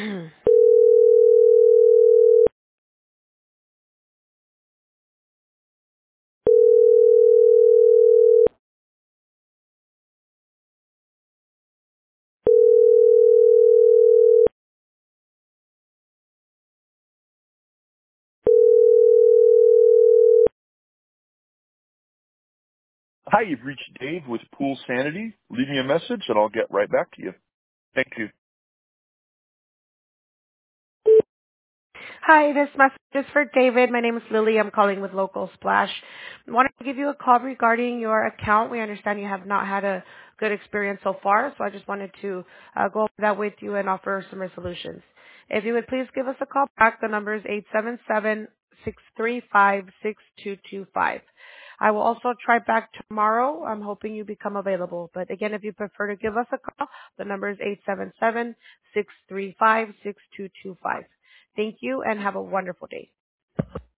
Hi, you've reached Dave with Pool Sanity. Leave me a message and I'll get right back to you. Thank you. Hi, this message is for David. My name is Lily. I'm calling with Local Splash. I wanted to give you a call regarding your account. We understand you have not had a good experience so far, so I just wanted to go over that with you and offer some solutions. If you would please give us a call back, the number is 877-635-6225. I will also try back tomorrow. I'm hoping you become available. But again, if you prefer to give us a call, the number is 877-635-6225. Thank you and have a wonderful day.